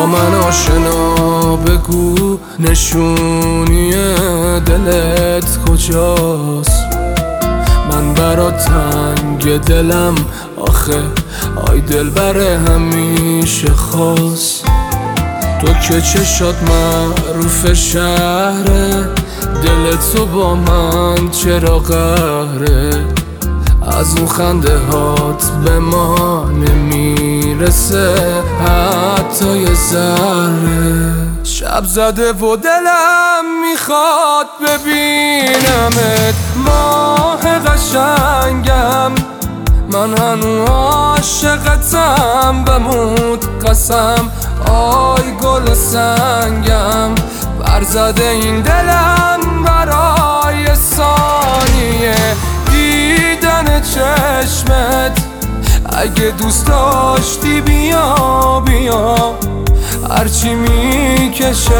با من آشنا بگو نشونی دلت کجاست؟ من برات تنگ دلم آخه آی دل بره همیشه خواست. تو که چشات معروف شهره، دل تو با من چرا قهره؟ از اون خنده هات به ما نمیرسه حتی یه ذره. شب زده و دلم میخواد ببینمت ماه قشنگم، من هنو عاشقتم بموت قسم آی گل سنگم. برزده این دلم برای ثانیه دیدن چشمت، اگه دوست داشتی بیا بیا هرچی میکشه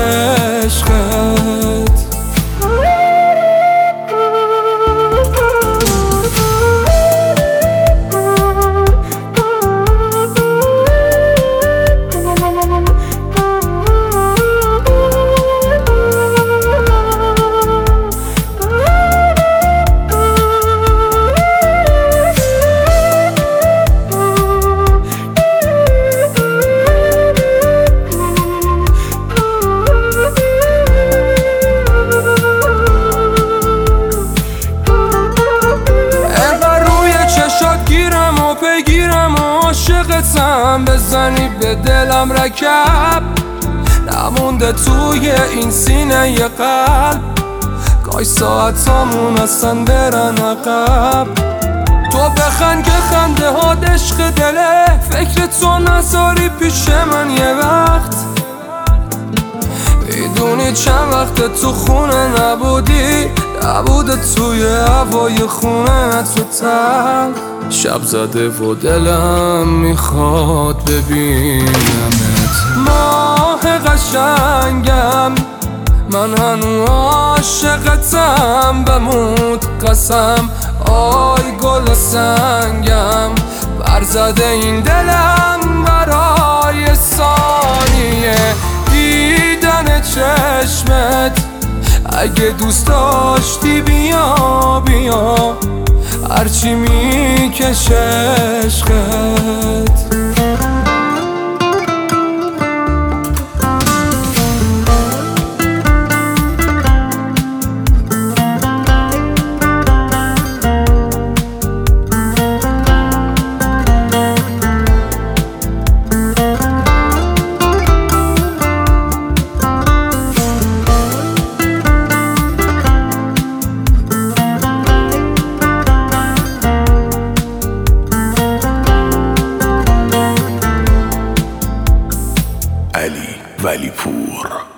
عشقت. بگیرم عاشقتم بزنی به دلم رکب، نمونده توی این سینه ی قلب، گاهی ساعتامون اصلا برن عقب. تو بخند که خنده ها عشق دله، فکر تو نذاری پیش من یه وقت. میدونی چند وقت تو خونه نبودی، نبوده توی هوای خونه تو تن. شب زده و دلم میخواد ببینمت ماه قشنگم، من هنو عاشقتم بموت قسم آی گل سنگم. برزده این دلم برای ثانیه دیدن چشمت، اگه دوست داشتی بیا بیا هرچی میکشه عشقت. علی ولیپور.